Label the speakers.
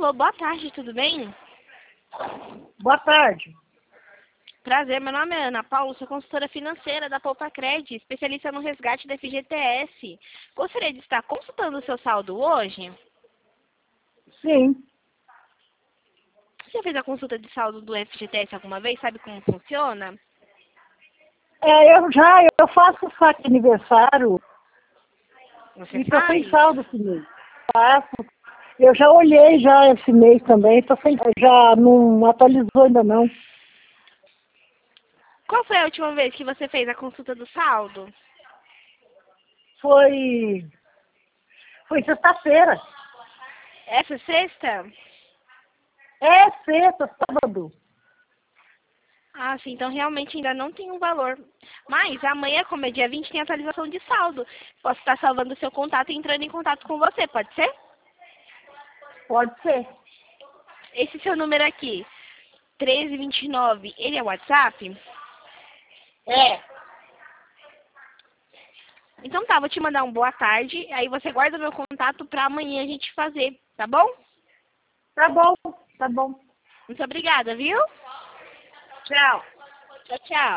Speaker 1: Alô, boa tarde, tudo bem?
Speaker 2: Boa tarde.
Speaker 1: Prazer, meu nome é Ana Paula, sou consultora financeira da Poupa-Cred, especialista no resgate da FGTS. Gostaria de estar consultando o seu saldo hoje?
Speaker 2: Sim.
Speaker 1: Você já fez a consulta de saldo do FGTS alguma vez? Sabe como funciona?
Speaker 2: Eu faço saque aniversário
Speaker 1: Você
Speaker 2: e tô sem
Speaker 1: faz?
Speaker 2: saldo esse mês. Faço. Eu já olhei já esse mês também, já não atualizou ainda não.
Speaker 1: Qual foi a última vez que você fez a consulta do saldo?
Speaker 2: Foi sexta-feira.
Speaker 1: Essa sexta?
Speaker 2: É sexta, sábado.
Speaker 1: Ah, sim, então realmente ainda não tem um valor. Mas amanhã, como é dia 20, tem atualização de saldo. Posso estar salvando o seu contato e entrando em contato com você, pode ser?
Speaker 2: Pode ser.
Speaker 1: Esse seu número aqui, 1329, ele é WhatsApp?
Speaker 2: É.
Speaker 1: Então tá, vou te mandar um boa tarde, aí você guarda meu contato pra amanhã a gente fazer, tá bom?
Speaker 2: Tá bom, tá bom.
Speaker 1: Muito obrigada, viu?
Speaker 2: Tchau.
Speaker 1: Tchau, tchau.